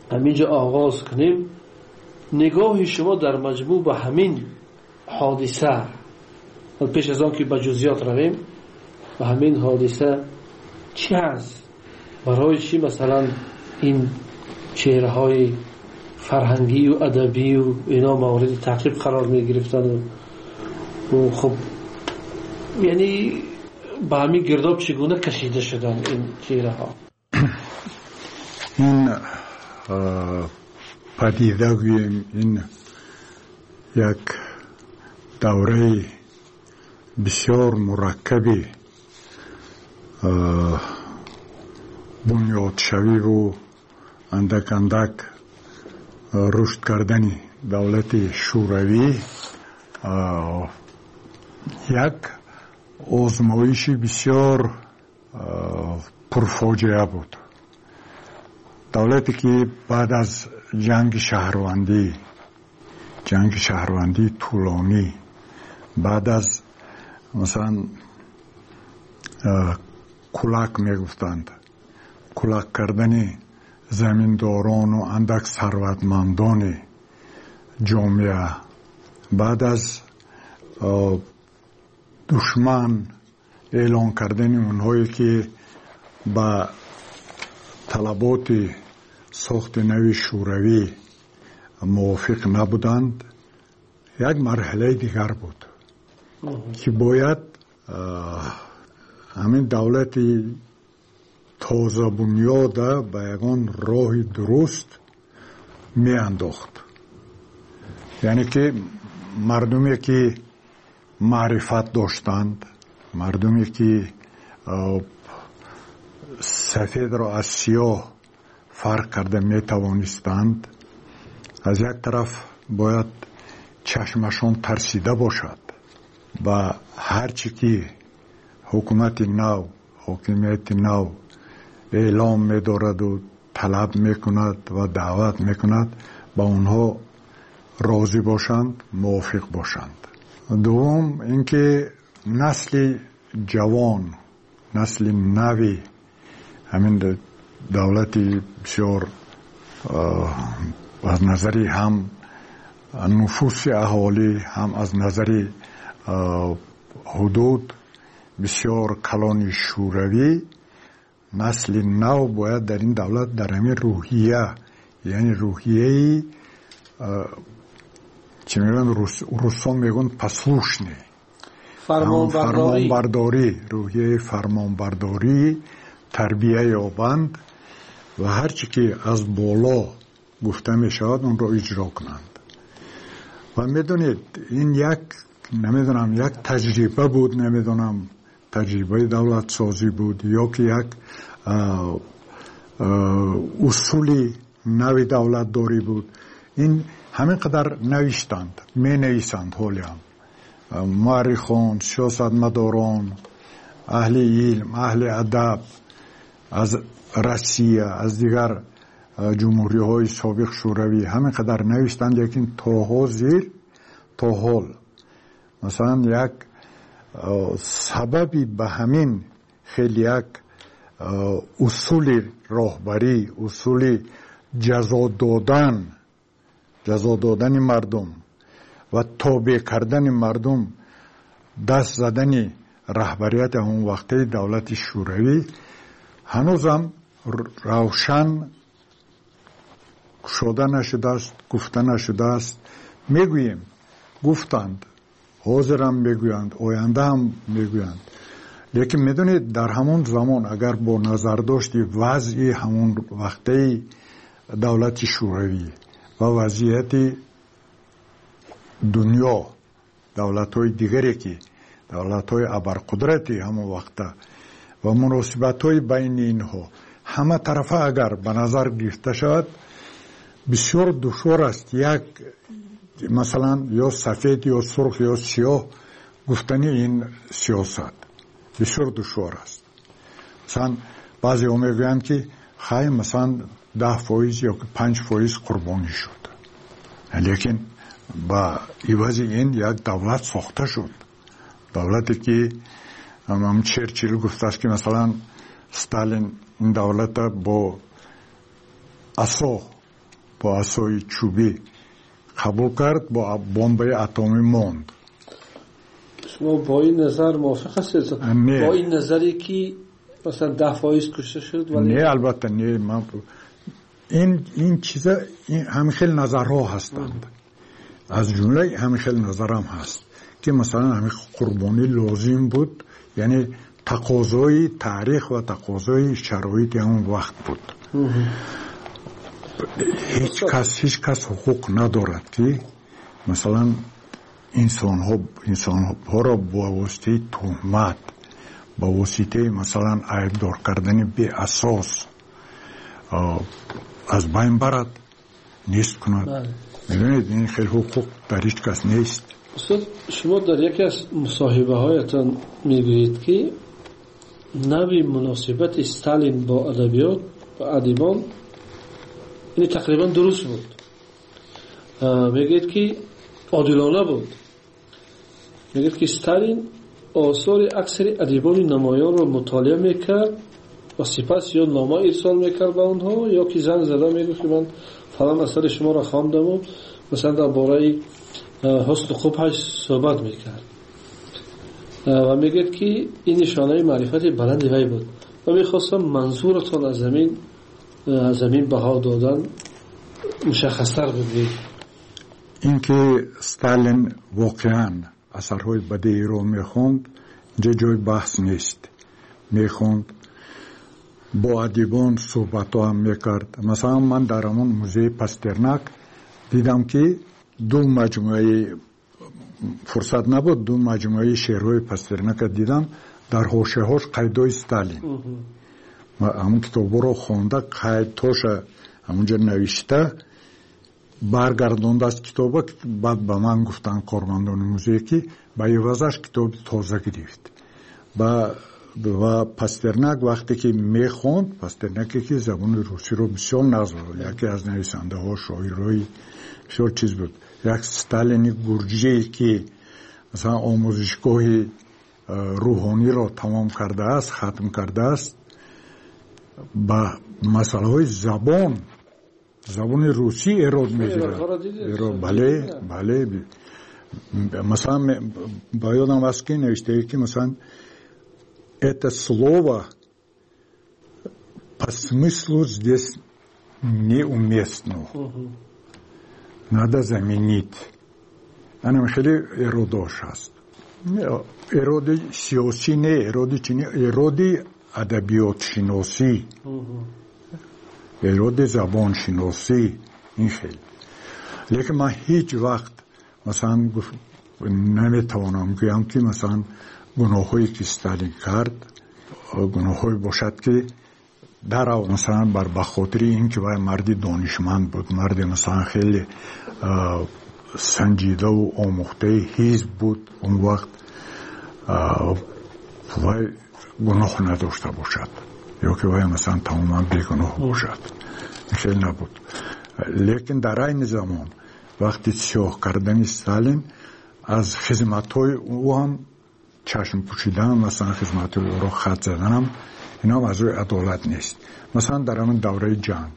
همینجا آغاز کنیم. نگاه شما در مجموع به همین حادثه، پیش از آن که به جزئیات رویم، به همین حادثه چی هست؟ برای چی مثلا این چهره های فرهنگی و ادبی و اینا مورد تعقیب قرار می گرفتن و خب یعنی به همین گرداب چگونه کشیده شدن این چهره ها؟ این پدیده گوییم این یک دوره بسیار مرکبی بنیاد شوی و اندک اندک رشد کردن دولت شوروی یک آزمایش بسیار پرفاجعه بود. دولتی که بعد از جنگ شهروندی طولانی، بعد از مثلا کلک میگفتند، کلک کردن زمینداران و اندک ثروتمندان جامعه، بعد از دشمن اعلان کردن اونهایی که با طلبات ساخت نوی شوروی موافق نبودند، یک مرحله دیگر بود که باید همین دولت تازه بنیاد به یگان راه درست می انداخت. یعنی که مردمی که معرفت داشتند، مردمی که سفید را از سیاه فرق کرده می توانستند، از یک طرف باید چشمشان ترسیده باشد و هرچی که حکومت نو، حاکمیت نو اعلام می دارد و طلب می کند و دعوت می کند با اونها راضی باشند، موافق باشند. دوم اینکه نسل جوان، نسل نوی همین دولتی بسیار از نظری هم نفوس اهالی هم از نظری حدود بسیار کلان شوروی، نسل نو باید در این دولت در همین روحیه، یعنی روحیه چی میگن روسان میگن پسلوشنی، فرمانبرداری، روحیه فرمانبرداری تربیه یابند و هرچی که از بالا گفته می شود اون را اجرا کنند. و میدونید این یک تجربه بود، نمیدونم تجربه دولت سازی بود یا که یک اصولی نوی دولت داری بود. این همین قدر نوشتند، می نویسند حالی هم مورخان، سیاستمداران، اهل علم، اهل ادب از روسیه، از دیگر جمهوری های سابق شوروی همین قدر نوشتند، لیکن تا حال مثلا یک سببی به همین خیلی یک اصول راهبری، اصول جزا دادن مردم و تابع کردن مردم، دست زدن رهبریت اون وقته دولت شوروی هنوزم روشن شده نشده است، گفته نشده است. میگوییم گفتند، حاضرم میگویند، آینده هم میگویند، لیکن میدونید در همون زمان اگر با نظر داشتی وضعی همون وقته دولت شوروی و وضعیت دنیا، دولت های دیگری که دولت های ابرقدرتی همون وقته و مناسبت های بین اینها همه طرفه اگر به نظر گرفته شود، بسیار دشوار است یک مثلا یا سفید یا سرخ یا سیاه گفتنی این سیاست بسیار دشوار است. مثلا بعضی ها میگویند که خیلی مثلا 10% یا 5% قربانی شد، لیکن با عوض این یک دولت ساخته شد. دولتی که هم چرچیل گفته است که مثلا ستالین این دولت با عصا با عصای چوبی قبول کرد، با بمب اتمی موند. شما با این نظر موافق هستید؟ با این نظری که مثلا 10% کشته شد؟ ولی نه البته نه. من این چیزا همین خیلی نظرها هستند. از جمله همین خیلی نظرم هست که مثلا همین قربانی لازم بود، یعنی تقاضای تاریخ و تقاضای شرایط همون وقت بود. هیچ کس حقوق ندارد که مثلا انسان ها را با واسطه تهمت، با واسطه مثلا عیبدار کردن بی اساس از بین برد، نیست کند. میدونید این خیلی حقوق در هیچ کس نیست. استاد شما در یکی از مصاحبه هایتان میگویید که نوع مناسبت استالین با ادبیات و ادیبان این تقریبا درست بود. میگید که عادلانه بود. میگید که استالین آثار اکثر ادیبان نمایان را مطالعه میکرد و سپس یا نامه ارسال میکرد به آنها یا که زنگ زده میگفت که من فلان اثر شما را خواندم و مثلا درباره حسن خوبش صحبت میکرد و میگید که این نشانه معرفت بلند وی بود و میخواستم منظورتان از زمین بها دادن مشخص‌تر بگید. اینکه استالین واقعا اثرهای بدیعی رو میخوند جای بحث نیست. میخوند، با ادیبان صحبت هم میکرد. مثلا من در همون موزه پاسترناک دیدم که دو مجموعه فرصت نبود، دو مجموعه شعرهای پاسترناک دیدم، در حاشیه هاش قیدای استالین. همون کتاب رو خونده، قیدهاش همونجا نوشته، برگردونده از کتاب. بعد به من گفتن کارمندان موزه که به عوضش کتاب تازه گرفت. و پاسترناک وقتی که میخوند، پاسترناکی که زبان روسی رو بسیار نزد، یکی از نویسنده ها شاعرای بسیار چیز بود، یک استالین گرجی که مثلا آموزشگاه روحانی را تمام کرده است، ختم کرده است، با مسئله های زبان روسی ایراد میگیره. بله. مثلا با یادم است که نوشته که مثلا это слово по смыслу здесь неуместно. Надо заменить. Она خیلی اراداش هست. اراده سیاسی نه، اراده چینی، اراده ادبیات شناسی، اراده زبان شناسی. این خیلی. لیکن من هیچ وقت مثلا نمیتوانم بگم که مثلا گناهایی که استالین کرد گناهایی باشد که در مثلا بر بخاطر اینکه وای مردی دانشمند بود، مردی مثلا خیلی سنجیده و آموخته حزب بود، اون وقت وای گناه نداشته باشد یا که وای مثلا تماما بیگناه باشد. خیلی نبود. لیکن در این زمان وقتی سیاه کردن استالین از خدمت‌های او هم چشم پوشیدن، مثلا خدمت او را خط زدنم، اینا هم از روی عدالت نیست. مثلا در همین دوره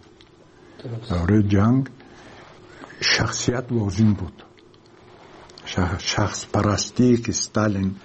جنگ شخصیت لازم بود. شخص پرستی که استالین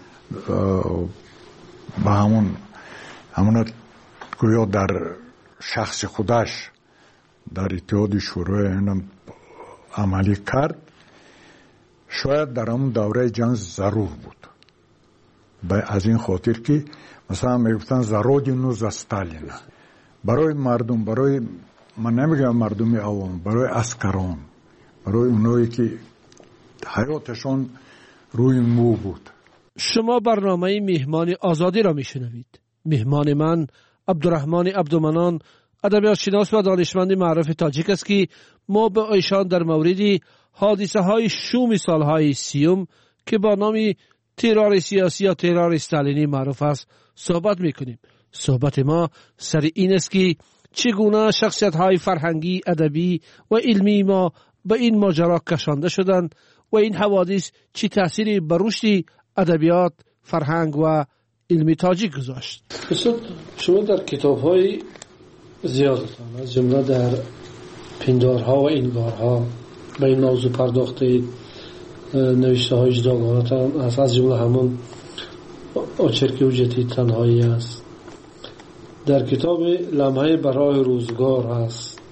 با همون گویا در شخص خودش در اتحاد شوروی عملی کرد، شاید در همون دوره جنگ ضرور بود. از این خاطر که مثلا میگفتن زرودینو ز استالین، برای مردم، برای من نمیگم مردم عوام، برای عسکران، برای اونایی که حیاتشون روی مو بود. شما برنامه مهمان آزادی را میشنوید. مهمان من عبدالرحمن عبدالمنان، ادبیات شناس و دانشمند معروف تاجیک است که ما به ایشان در مورد حادثه های شوم سالهای 30 که با نام ترور سیاسی یا ترور استالینی معروف است صحبت میکنیم. صحبت ما سر این است که چگونه شخصیت های فرهنگی، ادبی و علمی ما به این ماجرا کشانده شدند و این حوادث چه تأثیری بر رشد ادبیات، فرهنگ و علمی تاجیک گذاشت. شما در کتاب های زیادتان از جمله در پندارها و انگارها به این موضوع پرداختید. نوشته های جداگانه هست، از جمله همون آچرک حجتی تنهایی است. در کتاب لمحه برای روزگار هست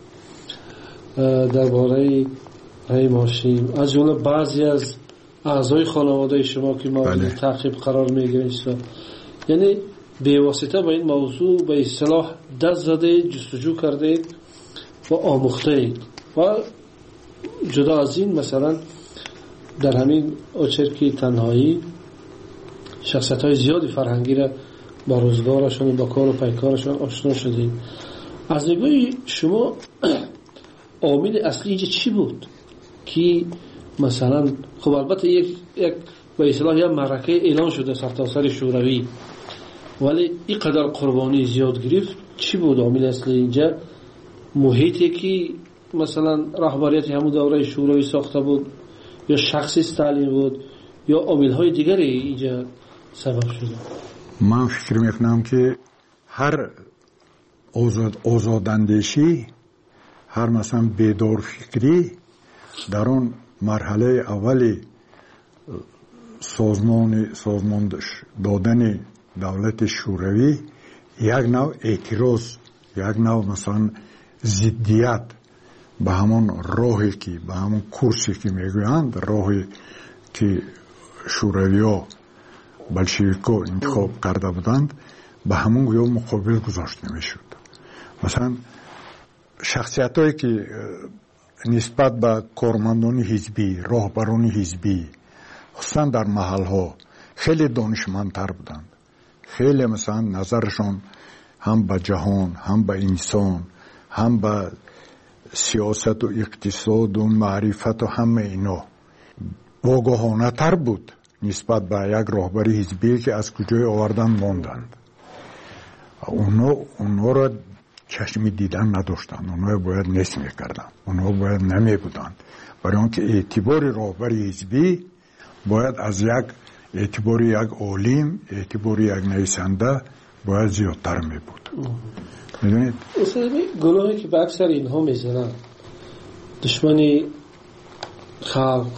درباره رحیم هاشم، از جمله بعضی از اعضای خانواده شما که مورد تعقیب قرار میگیرید، یعنی به واسطه با این موضوع به اصطلاح دست زده، جستجو کرده و آموخته. و جدا از این مثلا در همین آچرکی تنهایی شخصیت های زیادی فرهنگی را با روزگارشون و با کار و پیکارشون آشنا شدیم. از نگاه شما عامل اصلی اینجا چی بود که مثلا خب البته یک به اصطلاح یا معرکه اعلان شده سرتاسر شوروی، ولی اینقدر قربانی زیاد گرفت، چی بود عامل اصلی اینجا؟ محیطی که مثلا رهبریت همون دوره شوروی ساخته بود، یا شخص استالین بود، یا عامل‌های دیگری اینجا سبب شده؟ من فکر میکنم که هر آزاداندیشی، هر مثلا بیدار فکری در اون مرحله اولی سازمان دادن دولت شوروی یک نوع اعتراض، یک نوع مثلا ضدیت به همون راهی که به همون کورسی که میگویند، راهی که شوروی ها بلشویکا انتخاب کرده بودند، به همون گویا مقابل گذاشته میشد. مثلا شخصیت هایی که نسبت به کارمندان حزبی، راهبران حزبی، خصوصا در محل ها خیلی دانشمندتر بودند، خیلی مثلا نظرشون هم به جهان، هم به انسان، هم به سیاست و اقتصاد و معرفت و همه اینا آگاهانه تر بود نسبت به یک راهبر حزبی که از کجای آوردن ماندند. اونا را چشمی دیدن نداشتند، اونا باید نس میکردند، اونا باید نمی بودند، برای آنکه اعتبار راهبر حزبی باید از یک اعتبار یک عالم، اعتبار یک نویسنده باید زیادتر می بود. میدونید؟ اصلا گناهی که به اکثر اینها میزنن، دشمنی خلق،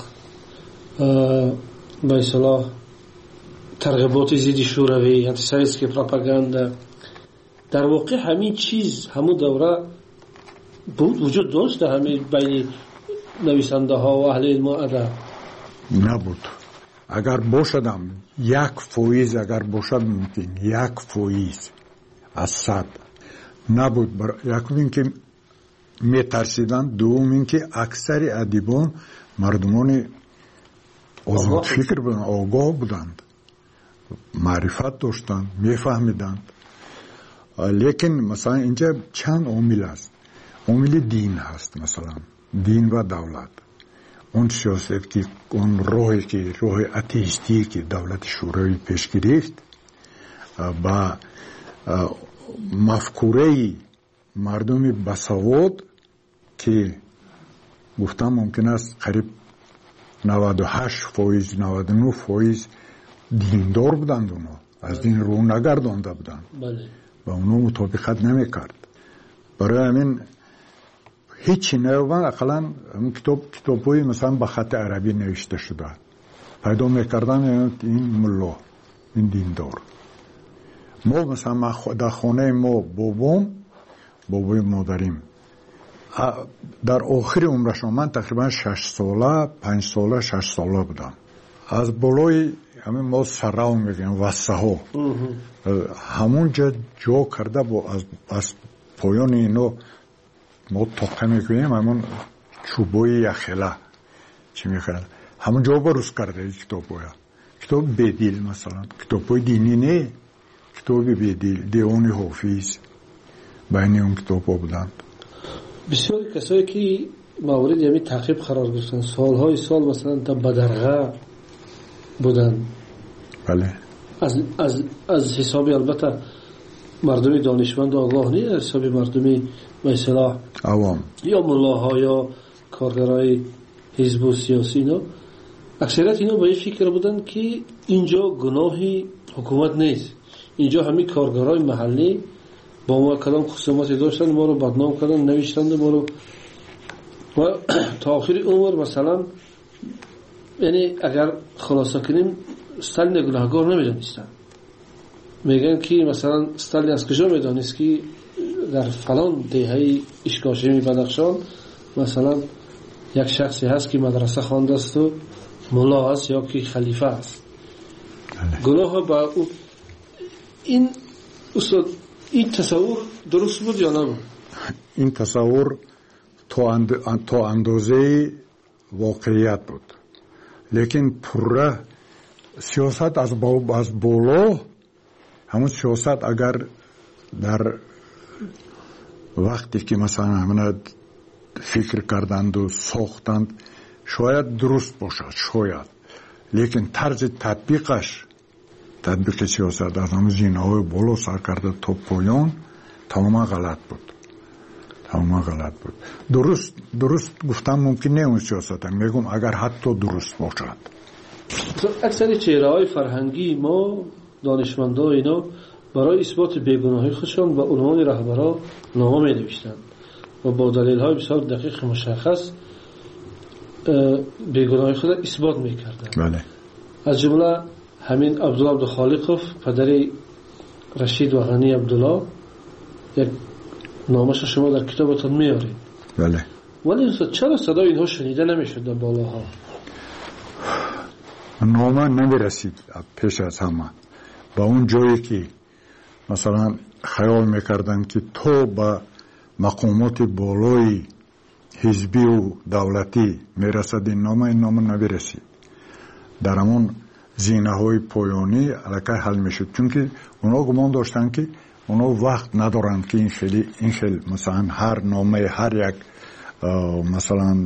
به اصطلاح ترغیبات ضد شوروی، انتیسمیسم، پروپاگاندا، در واقع همین چیز همون دوره بود، وجود داشت همین بین نویسنده ها و اهل علم و ادب؟ نبود. اگر باشدم 1% اگر باشد ممکن 1% از 100 نبود. یکم این که میترسیدن، دوم این که اکثر ادیبان مردمان آزاد فکر بودند، آگاه بودند، معرفت داشتند، میفهمیدند. لیکن مثلا اینجا چند عامل است. عامل دین هست، مثلا دین و دولت. اون سیاست که اون راهی که راه اتئیستی که دولت شوروی پیش گرفت با مفکوره مردم بسواد که گفتم ممکن است قریب 98% 99% دیندار بودند، اونا از دین رو نگردانده بودند و اونا مطابقت نمیکرد. برای همین هیچی نیومد. اقلا کتاب‌های مثلا به خط عربی نوشته شده پیدا میکردن، این ملا، این دیندار. ما مثلا در خانه ما بابای مادریم در آخر عمرشان، من تقریبا 6 ساله 5 ساله 6 ساله بودم، از بالای همین ما سراو میگیم وسه ها همون جا کرده با از پایان اینو ما تاقه میگوییم، همون چوبای یخله چی میخواد همون جا بروز کرده. کتاب بدیل، مثلا کتابای دینی نه، کتاب بدیل، دیوان حافظ بین اون کتاب ها بودند. بسیار کسایی که مورد یعنی تعقیب قرار گرفتن سالهای سال مثلا تا بدرغه بودن. بله. از حسابی البته مردمی دانشمند آگاه نیست، از حسابی مردمی به اصطلاح عوام یا ملاها یا کارگرای حزب و سیاسی، اینا اکثریت اینا با این فکر بودن که اینجا گناهی حکومت نیست، اینجا همین کارگرای محلی با ما کلام خصوماتی داشتن، ما رو بدنام کردن، نوشتند ما رو و تا آخر عمر مثلا یعنی اگر خلاصه کنیم استالین گناهکار نمیدانستن. میگن که مثلا استالین از کجا میدانست که در فلان دهه اشکاشمی بدخشان مثلا یک شخصی هست که مدرسه خوانده است و مولا است یا که خلیفه است. گناه با این استاد این تصور درست بود یا نه؟ این تصور تا اندازه واقعیت بود، لیکن پره سیاست از بالا، همون سیاست اگر در وقتی که مثلا همه فکر کردند و ساختند شاید درست باشد، شاید، لیکن طرز تطبیق سیاست از همون زینه‌های بالا سر کرده تا پایان تماما غلط بود. درست گفتم ممکن نه اون سیاست، میگم اگر حتی درست باشد. اکثر چهره‌های فرهنگی ما دانشمندا اینا برای اثبات بیگناهی خودشان و عنوان رهبرا نامه می‌نوشتند و با دلایل‌های بسیار دقیق مشخص بیگناهی خود اثبات می‌کردند. بله. از جمله همین عبدالله عبدالخالقов پدر رشید و غنی عبدالله، یک نامش شما در کتابتون میارید. بله. ولی چرا صدای اینها شنیده نمیشد در بالاها؟ نامه نمیرسید پیش از همه با اون جایی که مثلا خیال میکردن که تو با مقامات بالای حزبی و دولتی میرسد، این نامه نمیرسید. در همون زینه های پایانی علاقه حل میشد، چون که اونا گمان داشتن که اونا وقت ندارند که این خیلی مثلا هر نامه هر یک مثلا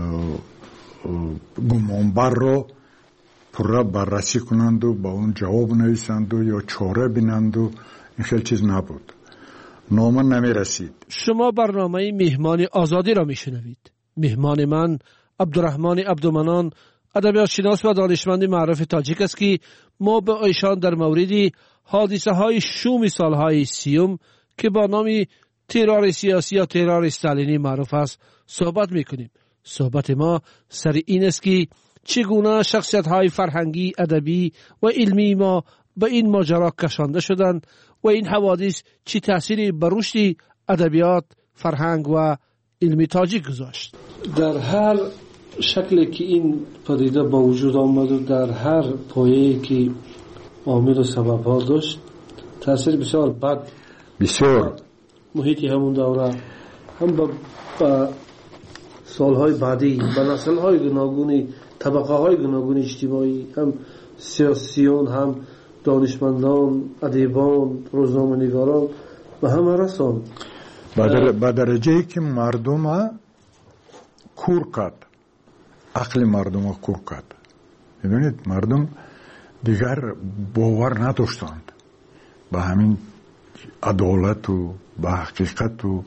گمانبر رو پره بررسی کنند و با اون جواب نویسند و یا چاره بینند و این خیلی چیز نبود. نامه نمی رسید. شما برنامه مهمان آزادی را میشنوید. مهمان من عبدالرحمن عبدالمنان، ادبیات شناس و دانشمند معروف تاجیک است که ما به ایشان در مورد حادثه های شوم سالهای 30 که با نام ترور سیاسی یا ترور استالینی معروف است صحبت میکنیم. صحبت ما سر این است که چگونه شخصیت های فرهنگی، ادبی و علمی ما به این ماجرا کشانده شدند و این حوادث چه تأثیری بر رشد ادبیات، فرهنگ و علمی تاجیک گذاشت. در هر شکلی که این پدیده با وجود آمد و در هر پایه‌ای که عامل و سبب‌ها داشت تأثیر بسیار بد بسیار محیطی همون دوره هم با سالهای بعدی با نسل‌های گوناگون، طبقه‌های گوناگون اجتماعی، هم سیاسیون، هم دانشمندان، ادیبان، روزنامه‌نگاران و همه رسان با درجه‌ای که مردم کور کرد، عقل مردم کور کرد. میدونید مردم دیگر باور نداشتند به همین عدالت و به حقیقت و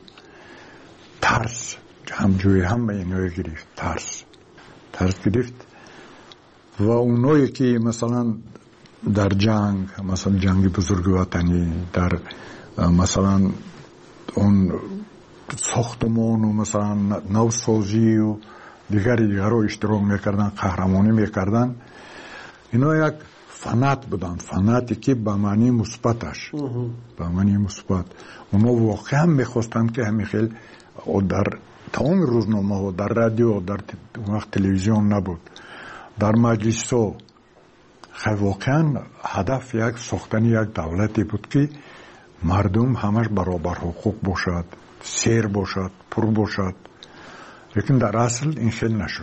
ترس همجوری هم به اینوی گرفت، ترس گرفت و اونایی که مثلا در جنگ، مثلا جنگ بزرگ وطنی، در مثلا اون ساختمان و مثلا نوسازی و دیگر رو اشتراک میکردن، قهرمانی میکردن، اینا یک فنات بودن، فناتی که به معنی مثبتش، به معنی مثبت. اونا واقعا میخواستن که همین خیلی در تمام روزنامه ها، در رادیو، در وقت تلویزیون نبود، در مجلس ها، خیلی واقعا هدف یک ساختن یک دولتی بود که مردم همش برابر حقوق باشد، سیر باشد، پر باشد، لیکن در اصل این خیلی نشد.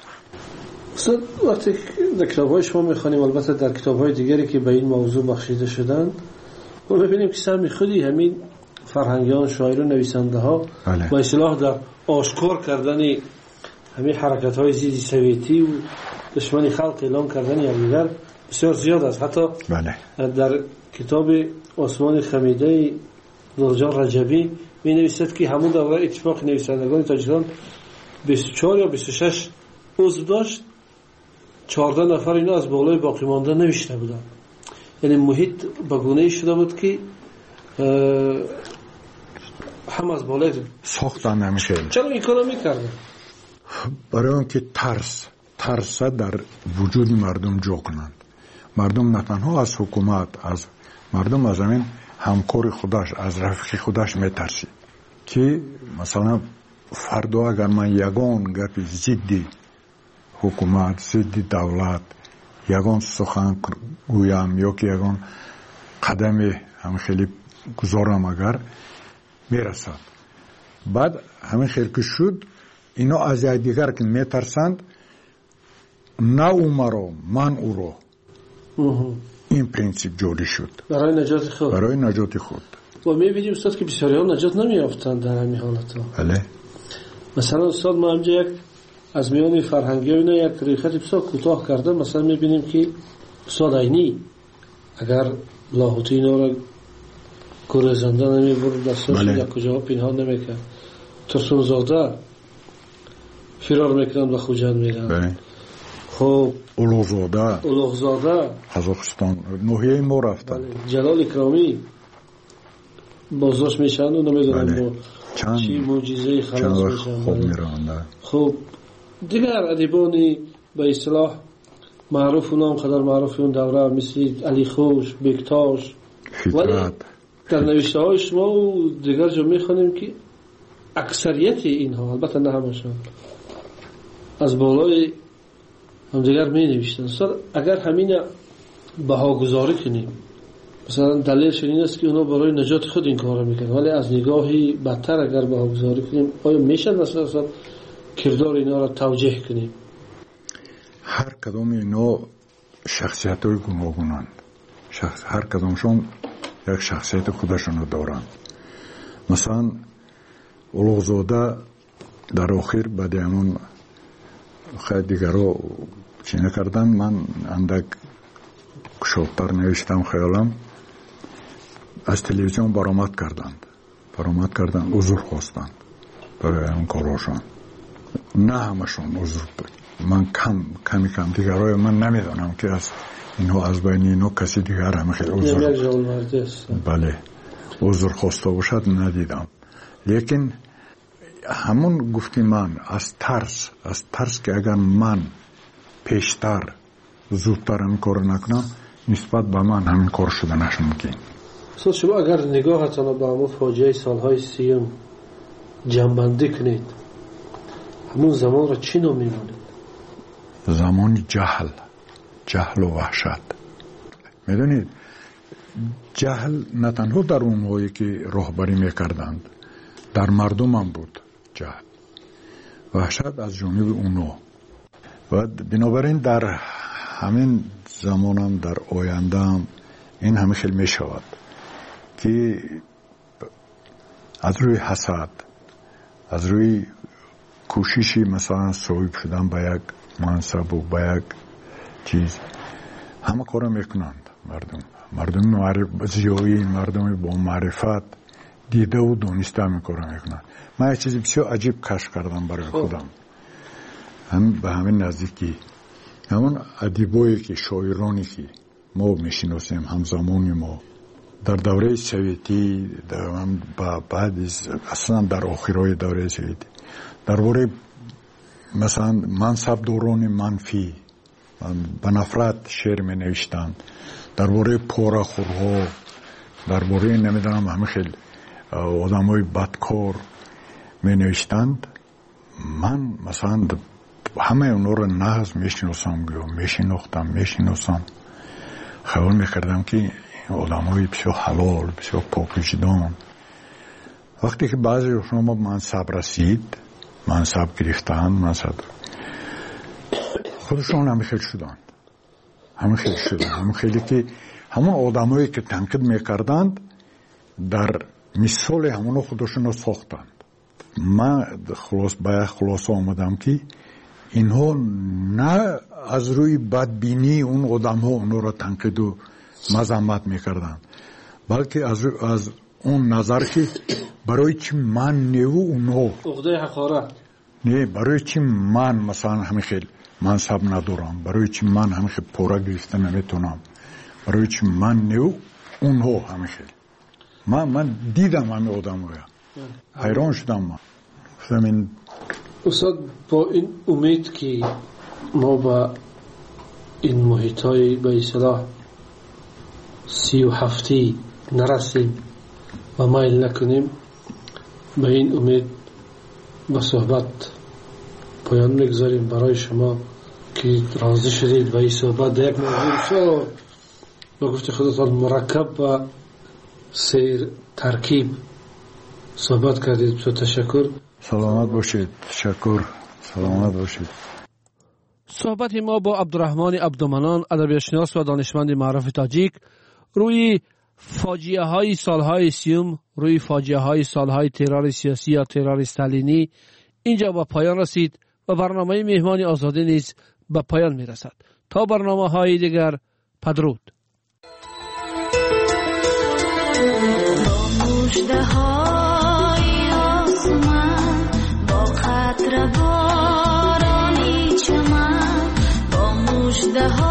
وقتی در کتاب‌های شما می‌خوانیم، البته در کتاب‌های دیگری که به این موضوع بخشیده شدن، ما می‌بینیم که سهم خودی همین فرهنگیان، شاعران، نویسنده‌ها با اصطلاح در آشکار کردن همین حرکت‌های ضد سویتی و دشمنی خلق اعلام کردن یکدیگر بسیار زیاد است. حتی در کتاب آسمان خمیده نورجان رجبی می‌نویسد که همون دوره اتفاق نویسندگان تاجیکستان 24 یا 26 عضو داشت، 14 نفر اینا از بالای باقی مانده نوشته بودن. یعنی محیط بگونه شده بود که هم از بالای ساختن نمیشه. چرا این کارو میکردن؟ برای اون که ترس در وجود مردم جا کنند. مردم نه تنها از حکومت، از مردم، از همین همکار خودش، از رفیق خودش میترسید که مثلا فردا اگر من یگان گپی ضد حکومت، ضد دولت یگان سخن گویم یا که یگان قدم همین خیلی گذارم اگر میرسد، بعد همین خیلی که شد اینا از دیگر که میترسند، نه او مرا من او را. این پرینسیپ جوری شد برای نجات خود. و میبینیم استاد که بسیاری ها نجات نمیافتند در همین حالت ها. بله. مثلا استاد ما همجا یک از میان فرهنگی ها اینا یک ریخت بسیار کوتاه کرده. مثلا میبینیم که استاد عینی اگر لاهوتی اینا را گریزنده نمیبرد، دستاش یک کجا پنهان نمیکرد، ترسون زاده فرار میکنند و خوجند میرند. خب اولوغزاده قزاقستان نوحیه ما رفتن، جلال اکرامی بازداشت میشن و نمیدونم چی معجزه خلاص میشن. خب دیگر ادیبانی به اصطلاح معروف و نام قدر معروف اون دوره مثل علی خوش، بکتاش، ولی در نوشته های شما و دیگر جا میخوانیم که اکثریت اینها، البته نه همشان، از بالای هم دیگر می نوشتن. اگر همین بهاگذاری کنیم، مثلا دلیلش این است که اونا برای نجات خود این کار میکنن، ولی از نگاهی بدتر اگر بهاگذاری کنیم آیا میشه مثلا کردار اینا را توجیه کنیم؟ هر کدام اینا شخصیت های گوناگونند، هر کدامشون یک شخصیت خودشون دارند. مثلا اولوغزاده در آخر بعد همون خیلی دیگر رو چی نکردن، من اندک کشاتر نوشتم خیالم، از تلویزیون برآمد کردند عذر خواستند برای اون کاراشون. نه همشون عذر بود، من کم دیگرای من نمیدونم که از اینها از بین اینها کسی دیگر هم خیلی بله عذر خواسته باشد ندیدم. لیکن همون گفتی من از ترس که اگر من پیشتر زودتر همین کار نکنم نسبت به من همین کار شده نشمکن. شما اگر نگاهتان به همون فاجعه سالهای 30 جنبندی کنید، همون زمان را چی نام می‌مانید؟ زمان جهل و وحشت. میدونید جهل نه تنها در اونهایی که راهبری میکردند، در مردم هم بود جهل، وحشت از جانب اونا. و بنابراین در همین زمان هم در آینده هم این همه خیلی می شود که از روی حسد، از روی کوششی مثلا صاحب شدن به یک منصب و به یک چیز همه کار میکنند. مردم معرف زیایی، مردم با معرفت دیده و دانسته همین کار میکنند. من یک چیزی بسیار عجیب کشف کردم برای خودم، هم به همین نزدیکی همون ادیبایی که شاعرانی که ما میشناسیم همزمانی ما در دوره سویتی، بعد اصلا در آخرای دوره سویتی درباره مثلا منصبداران منفی به نفرت شعر می نوشتند، درباره پاره‌خورها، درباره نمیدونم همه خیلی آدمای بدکار می نوشتند. من مثلا همه اونا رو نغز میشناسم یا میشناسم خیال میکردم که آدمای بسیار حلال، بسیار پاکوجدان. وقتی که بعضی شما منصب رسید، منصب گرفتن، منصب خودشون همه خیلی شدند، همه خیلی که همون آدمایی که تنقید میکردند در مثال همون خودشون رو ساختند. من خلاصه آمدم که اینها نه از روی بدبینی اون آدم ها اونو را تنقید و مذمت میکردن، بلکه از اون نظر که برای چی من نیو اونها عقده حقارت، نه برای چی من مثلا همین خیلی منصب ندارم، برای چی من همین خیلی پورا گرفته نمیتونم، برای چی من نیو اونها همین خیلی. من دیدم همین آدم ها، حیران شدم. من استاد با این امید که ما با این محیطای به اصطلاح 37 نرسیم و مایل نکنیم، به این امید با صحبت پایان میگذاریم برای شما که راضی شدید و این صحبت در یک موضوع بسیار با گفت خودتان مرکب و سیر ترکیب صحبت کردید. بسیار تشکر. سلامت باشید. تشکر. سلامت باشید. صحبت ما با عبدالرحمن عبدالمنان، ادبیاتشناس و دانشمند معروف تاجیک، روی فاجعه های سالهای سیوم، روی فاجعه های سالهای ترور سیاسی یا ترور استالینی اینجا به پایان رسید و برنامه مهمان آزادی نیز به پایان می رسد. تا برنامه های دیگر، پدرود. مژده های آسمان با قطره بارانی چمن، با مژده